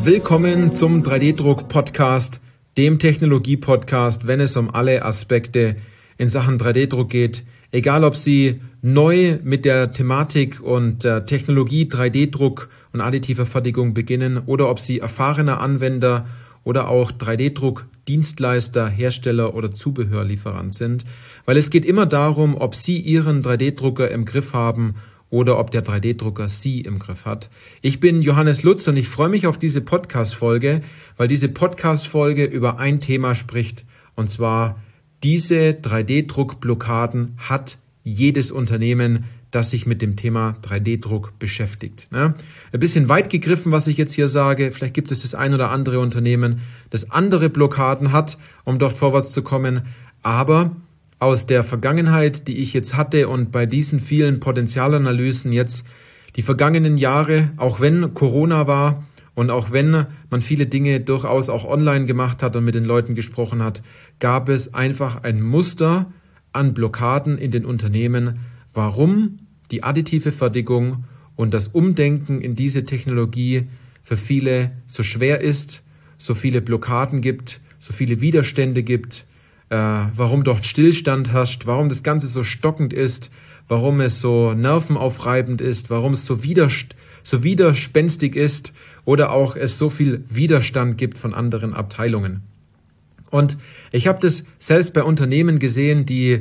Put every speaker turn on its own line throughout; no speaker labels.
Willkommen zum 3D-Druck-Podcast, dem Technologie-Podcast, wenn es um alle Aspekte in Sachen 3D-Druck geht. Egal, ob Sie neu mit der Thematik und der Technologie 3D-Druck und additiver Fertigung beginnen oder ob Sie erfahrener Anwender oder auch 3D-Druck-Dienstleister, Hersteller oder Zubehörlieferant sind. Weil es geht immer darum, ob Sie Ihren 3D-Drucker im Griff haben oder ob der 3D-Drucker Sie im Griff hat. Ich bin Johannes Lutz und ich freue mich auf diese Podcast-Folge, weil diese Podcast-Folge über ein Thema spricht, und zwar diese 3D-Druck-Blockaden hat jedes Unternehmen, das sich mit dem Thema 3D-Druck beschäftigt. Ein bisschen weit gegriffen, was ich jetzt hier sage. Vielleicht gibt es das ein oder andere Unternehmen, das andere Blockaden hat, um dort vorwärts zu kommen. Aber aus der Vergangenheit, die ich jetzt hatte und bei diesen vielen Potenzialanalysen jetzt die vergangenen Jahre, auch wenn Corona war und auch wenn man viele Dinge durchaus auch online gemacht hat und mit den Leuten gesprochen hat, gab es einfach ein Muster an Blockaden in den Unternehmen, warum die additive Fertigung und das Umdenken in diese Technologie für viele so schwer ist, so viele Blockaden gibt, so viele Widerstände gibt, warum dort Stillstand herrscht, warum das Ganze so stockend ist, warum es so nervenaufreibend ist, warum es so widerspenstig ist oder auch es so viel Widerstand gibt von anderen Abteilungen. Und ich habe das selbst bei Unternehmen gesehen, die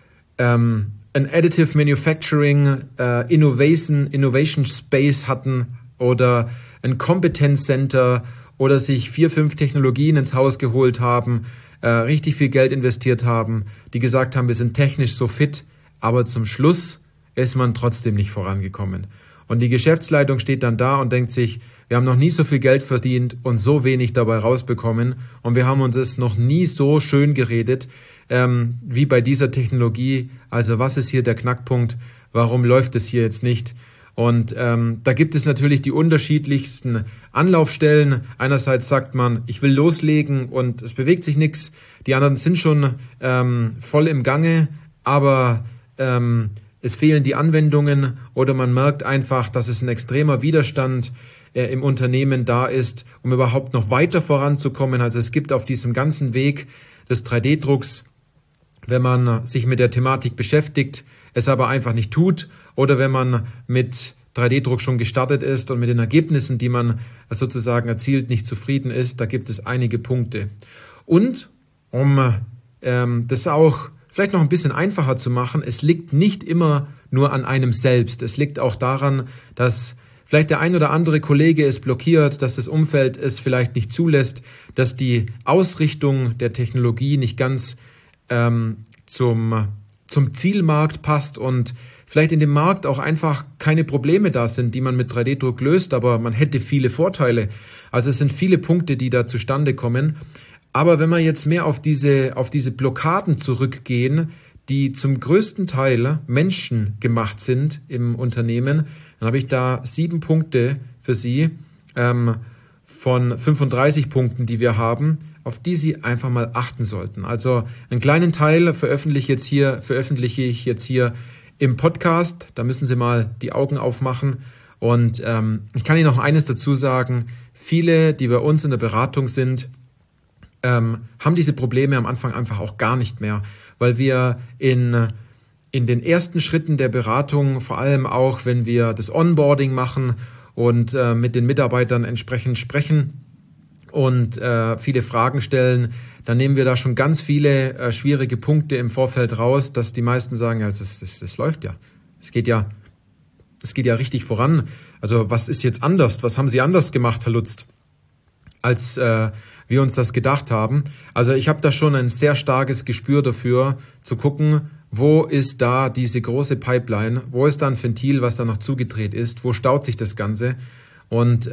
ein Additive Manufacturing Innovation Space hatten oder ein Competence Center oder sich 4, 5 Technologien ins Haus geholt haben, richtig viel Geld investiert haben, die gesagt haben, wir sind technisch so fit, aber zum Schluss ist man trotzdem nicht vorangekommen. Und die Geschäftsleitung steht dann da und denkt sich, wir haben noch nie so viel Geld verdient und so wenig dabei rausbekommen und wir haben uns es noch nie so schön geredet wie bei dieser Technologie. Also was ist hier der Knackpunkt? Warum läuft es hier jetzt nicht? Und da gibt es natürlich die unterschiedlichsten Anlaufstellen. Einerseits sagt man, ich will loslegen und es bewegt sich nichts. Die anderen sind schon voll im Gange, aber es fehlen die Anwendungen oder man merkt einfach, dass es ein extremer Widerstand im Unternehmen da ist, um überhaupt noch weiter voranzukommen. Also es gibt auf diesem ganzen Weg des 3D-Drucks, wenn man sich mit der Thematik beschäftigt, es aber einfach nicht tut oder wenn man mit 3D-Druck schon gestartet ist und mit den Ergebnissen, die man sozusagen erzielt, nicht zufrieden ist, da gibt es einige Punkte. Und um das auch vielleicht noch ein bisschen einfacher zu machen, es liegt nicht immer nur an einem selbst. Es liegt auch daran, dass vielleicht der ein oder andere Kollege es blockiert, dass das Umfeld es vielleicht nicht zulässt, dass die Ausrichtung der Technologie nicht ganz zum Zielmarkt passt und vielleicht in dem Markt auch einfach keine Probleme da sind, die man mit 3D-Druck löst, aber man hätte viele Vorteile. Also es sind viele Punkte, die da zustande kommen. Aber wenn wir jetzt mehr auf diese Blockaden zurückgehen, die zum größten Teil menschengemacht sind im Unternehmen, dann habe ich da 7 Punkte für Sie von 35 Punkten, die wir haben, auf die Sie einfach mal achten sollten. Also einen kleinen Teil veröffentliche ich jetzt hier im Podcast. Da müssen Sie mal die Augen aufmachen. Und ich kann Ihnen noch eines dazu sagen. Viele, die bei uns in der Beratung sind, haben diese Probleme am Anfang einfach auch gar nicht mehr, weil wir in den ersten Schritten der Beratung, vor allem auch, wenn wir das Onboarding machen und mit den Mitarbeitern entsprechend sprechen und viele Fragen stellen, dann nehmen wir da schon ganz viele schwierige Punkte im Vorfeld raus, dass die meisten sagen, ja, das läuft ja. Es geht ja richtig voran. Also was ist jetzt anders? Was haben Sie anders gemacht, Herr Lutz, als wir uns das gedacht haben? Also ich habe da schon ein sehr starkes Gespür dafür, zu gucken, wo ist da diese große Pipeline, wo ist da ein Ventil, was da noch zugedreht ist, wo staut sich das Ganze und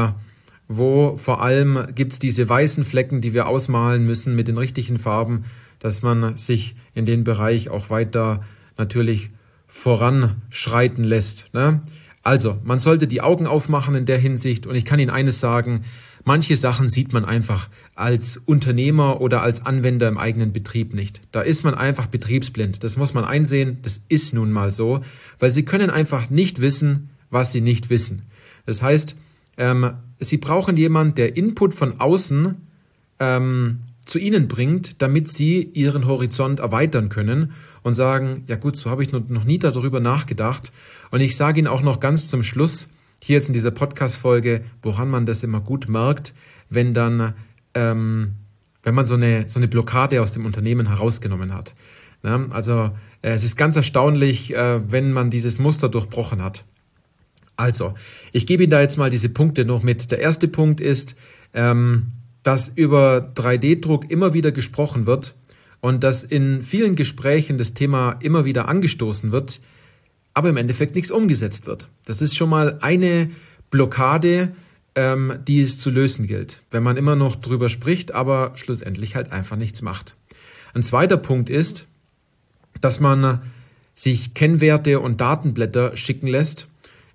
wo vor allem gibt's diese weißen Flecken, die wir ausmalen müssen mit den richtigen Farben, dass man sich in den Bereich auch weiter natürlich voranschreiten lässt, ne? Also, man sollte die Augen aufmachen in der Hinsicht und ich kann Ihnen eines sagen, manche Sachen sieht man einfach als Unternehmer oder als Anwender im eigenen Betrieb nicht. Da ist man einfach betriebsblind. Das muss man einsehen, das ist nun mal so, weil Sie können einfach nicht wissen, was Sie nicht wissen. Das heißt, Sie brauchen jemanden, der Input von außen zu Ihnen bringt, damit Sie Ihren Horizont erweitern können und sagen, ja gut, so habe ich noch nie darüber nachgedacht. Und ich sage Ihnen auch noch ganz zum Schluss, hier jetzt in dieser Podcast-Folge, woran man das immer gut merkt, wenn man so eine Blockade aus dem Unternehmen herausgenommen hat. Ja, also es ist ganz erstaunlich, wenn man dieses Muster durchbrochen hat. Also, ich gebe Ihnen da jetzt mal diese Punkte noch mit. Der erste Punkt ist, dass über 3D-Druck immer wieder gesprochen wird und dass in vielen Gesprächen das Thema immer wieder angestoßen wird, aber im Endeffekt nichts umgesetzt wird. Das ist schon mal eine Blockade, die es zu lösen gilt, wenn man immer noch drüber spricht, aber schlussendlich halt einfach nichts macht. Ein zweiter Punkt ist, dass man sich Kennwerte und Datenblätter schicken lässt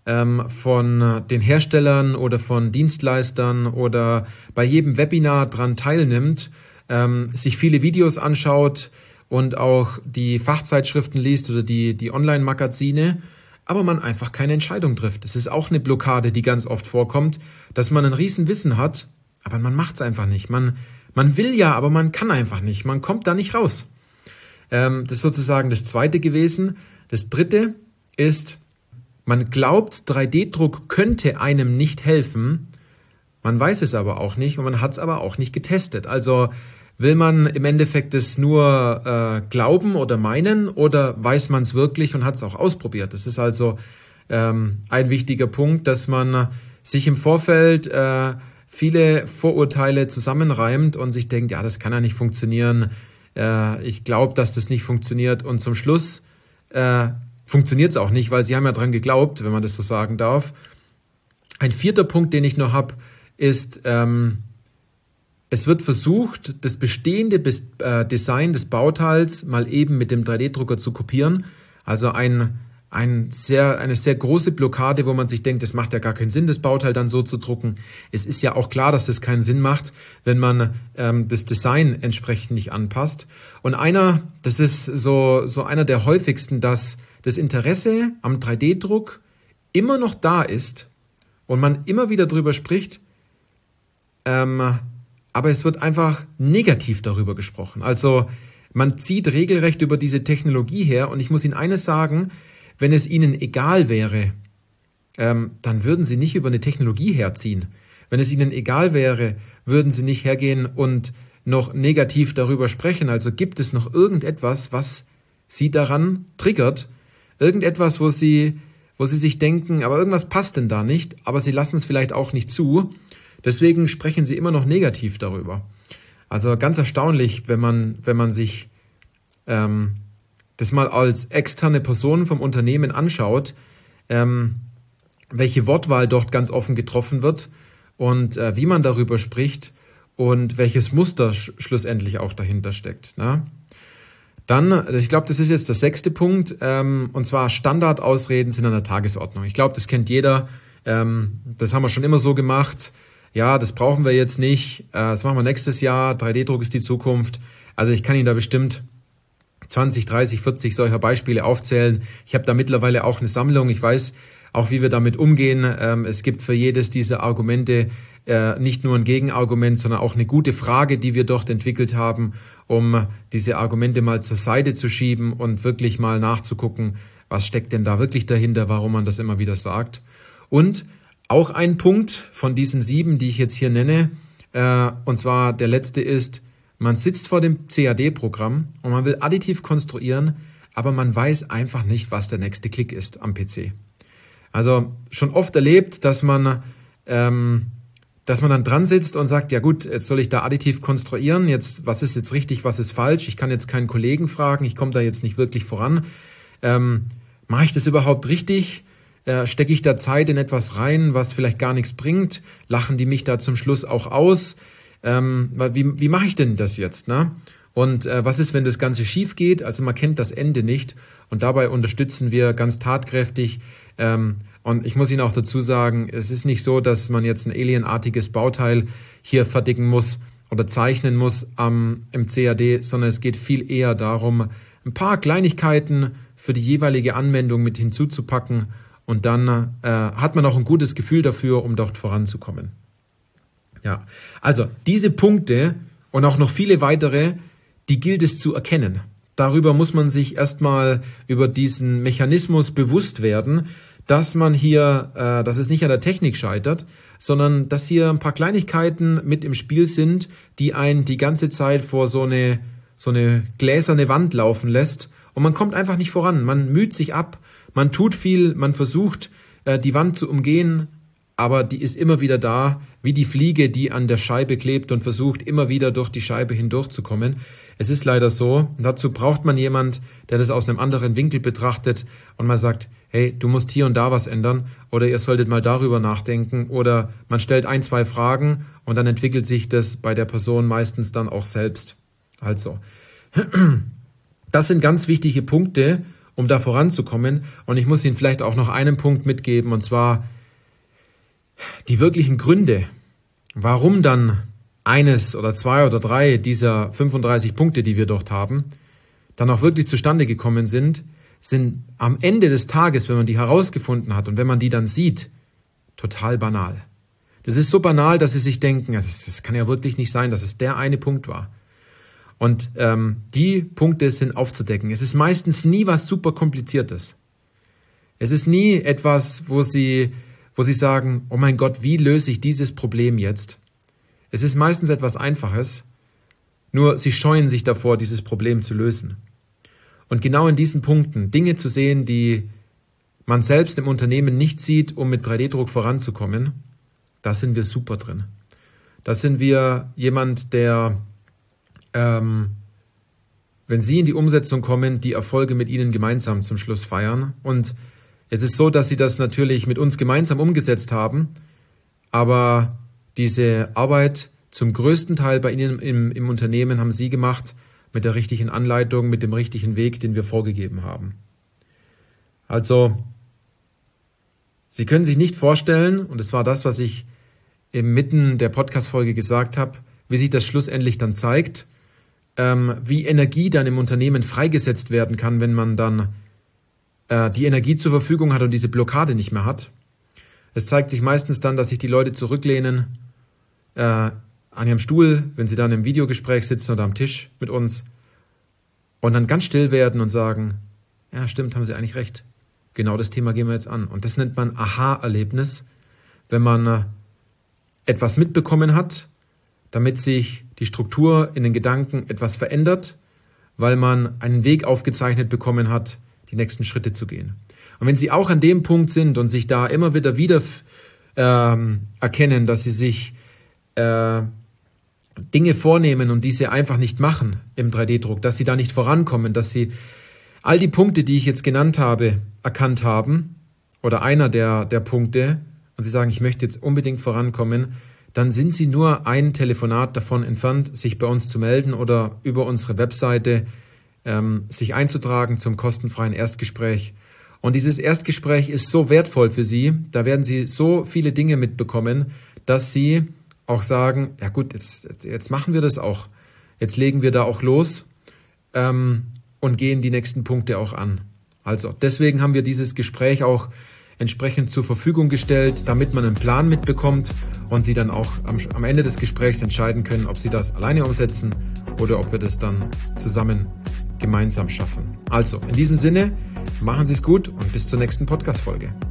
von den Herstellern oder von Dienstleistern oder bei jedem Webinar dran teilnimmt, sich viele Videos anschaut und auch die Fachzeitschriften liest oder die Online-Magazine, aber man einfach keine Entscheidung trifft. Das ist auch eine Blockade, die ganz oft vorkommt, dass man ein Riesenwissen hat, aber man macht es einfach nicht. Man will ja, aber man kann einfach nicht. Man kommt da nicht raus. Das ist sozusagen das Zweite gewesen. Das Dritte ist, man glaubt, 3D-Druck könnte einem nicht helfen. Man weiß es aber auch nicht und man hat es aber auch nicht getestet. Also will man im Endeffekt es nur glauben oder meinen oder weiß man es wirklich und hat es auch ausprobiert? Das ist also ein wichtiger Punkt, dass man sich im Vorfeld viele Vorurteile zusammenreimt und sich denkt, ja, das kann ja nicht funktionieren. Ich glaube, dass das nicht funktioniert und zum Schluss funktioniert es auch nicht, weil sie haben ja dran geglaubt, wenn man das so sagen darf. Ein vierter Punkt, den ich noch habe, ist, es wird versucht, das bestehende Design des Bauteils mal eben mit dem 3D-Drucker zu kopieren. Also eine sehr große Blockade, wo man sich denkt, es macht ja gar keinen Sinn, das Bauteil dann so zu drucken. Es ist ja auch klar, dass das keinen Sinn macht, wenn man das Design entsprechend nicht anpasst. Und das ist so einer der häufigsten, dass das Interesse am 3D-Druck immer noch da ist und man immer wieder drüber spricht, aber es wird einfach negativ darüber gesprochen. Also man zieht regelrecht über diese Technologie her und ich muss Ihnen eines sagen, wenn es Ihnen egal wäre, dann würden Sie nicht über eine Technologie herziehen. Wenn es Ihnen egal wäre, würden Sie nicht hergehen und noch negativ darüber sprechen. Also gibt es noch irgendetwas, was Sie daran triggert? Irgendetwas, wo Sie sich denken, aber irgendwas passt denn da nicht, aber Sie lassen es vielleicht auch nicht zu. Deswegen sprechen Sie immer noch negativ darüber. Also ganz erstaunlich, wenn man sich das mal als externe Person vom Unternehmen anschaut, welche Wortwahl dort ganz offen getroffen wird und wie man darüber spricht und welches Muster schlussendlich auch dahinter steckt. Ne? Dann, ich glaube, das ist jetzt der 6. Punkt, und zwar Standardausreden sind an der Tagesordnung. Ich glaube, das kennt jeder. Das haben wir schon immer so gemacht. Ja, das brauchen wir jetzt nicht. Das machen wir nächstes Jahr. 3D-Druck ist die Zukunft. Also ich kann Ihnen da bestimmt 20, 30, 40 solcher Beispiele aufzählen. Ich habe da mittlerweile auch eine Sammlung. Ich weiß auch, wie wir damit umgehen. Es gibt für jedes dieser Argumente nicht nur ein Gegenargument, sondern auch eine gute Frage, die wir dort entwickelt haben, um diese Argumente mal zur Seite zu schieben und wirklich mal nachzugucken, was steckt denn da wirklich dahinter, warum man das immer wieder sagt. Und auch ein Punkt von diesen 7, die ich jetzt hier nenne, und zwar der letzte ist, man sitzt vor dem CAD-Programm und man will additiv konstruieren, aber man weiß einfach nicht, was der nächste Klick ist am PC. Also schon oft erlebt, dass man dann dran sitzt und sagt, ja gut, jetzt soll ich da additiv konstruieren, jetzt was ist jetzt richtig, was ist falsch, ich kann jetzt keinen Kollegen fragen, ich komme da jetzt nicht wirklich voran. Mache ich das überhaupt richtig? Stecke ich da Zeit in etwas rein, was vielleicht gar nichts bringt? Lachen die mich da zum Schluss auch aus? Wie mache ich denn das jetzt? Ne? Und was ist, wenn das Ganze schief geht? Also man kennt das Ende nicht und dabei unterstützen wir ganz tatkräftig. Und ich muss Ihnen auch dazu sagen, es ist nicht so, dass man jetzt ein alienartiges Bauteil hier fertigen muss oder zeichnen muss im CAD, sondern es geht viel eher darum, ein paar Kleinigkeiten für die jeweilige Anwendung mit hinzuzupacken und dann hat man auch ein gutes Gefühl dafür, um dort voranzukommen. Ja, also diese Punkte und auch noch viele weitere, die gilt es zu erkennen. Darüber muss man sich erstmal über diesen Mechanismus bewusst werden, dass man hier, dass es nicht an der Technik scheitert, sondern dass hier ein paar Kleinigkeiten mit im Spiel sind, die einen die ganze Zeit vor so eine gläserne Wand laufen lässt und man kommt einfach nicht voran. Man müht sich ab, man tut viel, man versucht, die Wand zu umgehen, aber die ist immer wieder da, wie die Fliege, die an der Scheibe klebt und versucht, immer wieder durch die Scheibe hindurchzukommen. Es ist leider so, dazu braucht man jemand, der das aus einem anderen Winkel betrachtet und mal sagt, hey, du musst hier und da was ändern oder ihr solltet mal darüber nachdenken oder man stellt 1, 2 Fragen und dann entwickelt sich das bei der Person meistens dann auch selbst. Also, das sind ganz wichtige Punkte, um da voranzukommen und ich muss Ihnen vielleicht auch noch einen Punkt mitgeben und zwar die wirklichen Gründe, warum dann 1 oder 2 oder 3 dieser 35 Punkte, die wir dort haben, dann auch wirklich zustande gekommen sind am Ende des Tages, wenn man die herausgefunden hat und wenn man die dann sieht, total banal. Das ist so banal, dass Sie sich denken, das kann ja wirklich nicht sein, dass es der eine Punkt war. Und die Punkte sind aufzudecken. Es ist meistens nie was super Kompliziertes. Es ist nie etwas, wo Sie sagen, oh mein Gott, wie löse ich dieses Problem jetzt? Es ist meistens etwas Einfaches, nur Sie scheuen sich davor, dieses Problem zu lösen. Und genau in diesen Punkten Dinge zu sehen, die man selbst im Unternehmen nicht sieht, um mit 3D-Druck voranzukommen, da sind wir super drin. Da sind wir jemand, der, wenn Sie in die Umsetzung kommen, die Erfolge mit Ihnen gemeinsam zum Schluss feiern. Und es ist so, dass Sie das natürlich mit uns gemeinsam umgesetzt haben, aber diese Arbeit zum größten Teil bei Ihnen im Unternehmen haben Sie gemacht mit der richtigen Anleitung, mit dem richtigen Weg, den wir vorgegeben haben. Also, Sie können sich nicht vorstellen, und es war das, was ich inmitten der Podcast-Folge gesagt habe, wie sich das schlussendlich dann zeigt, wie Energie dann im Unternehmen freigesetzt werden kann, wenn man dann die Energie zur Verfügung hat und diese Blockade nicht mehr hat. Es zeigt sich meistens dann, dass sich die Leute zurücklehnen an ihrem Stuhl, wenn sie dann im Videogespräch sitzen oder am Tisch mit uns und dann ganz still werden und sagen, ja stimmt, haben Sie eigentlich recht. Genau das Thema gehen wir jetzt an. Und das nennt man Aha-Erlebnis, wenn man etwas mitbekommen hat, damit sich die Struktur in den Gedanken etwas verändert, weil man einen Weg aufgezeichnet bekommen hat, die nächsten Schritte zu gehen. Und wenn Sie auch an dem Punkt sind und sich da immer wieder erkennen, dass Sie sich Dinge vornehmen und diese einfach nicht machen im 3D-Druck, dass Sie da nicht vorankommen, dass Sie all die Punkte, die ich jetzt genannt habe, erkannt haben oder einer der Punkte und Sie sagen, ich möchte jetzt unbedingt vorankommen, dann sind Sie nur ein Telefonat davon entfernt, sich bei uns zu melden oder über unsere Webseite sich einzutragen zum kostenfreien Erstgespräch. Und dieses Erstgespräch ist so wertvoll für Sie, da werden Sie so viele Dinge mitbekommen, dass Sie auch sagen, ja gut, jetzt machen wir das auch. Jetzt legen wir da auch los und gehen die nächsten Punkte auch an. Also deswegen haben wir dieses Gespräch auch entsprechend zur Verfügung gestellt, damit man einen Plan mitbekommt und Sie dann auch am Ende des Gesprächs entscheiden können, ob Sie das alleine umsetzen oder ob wir das dann zusammen gemeinsam schaffen. Also in diesem Sinne, machen Sie es gut und bis zur nächsten Podcast-Folge.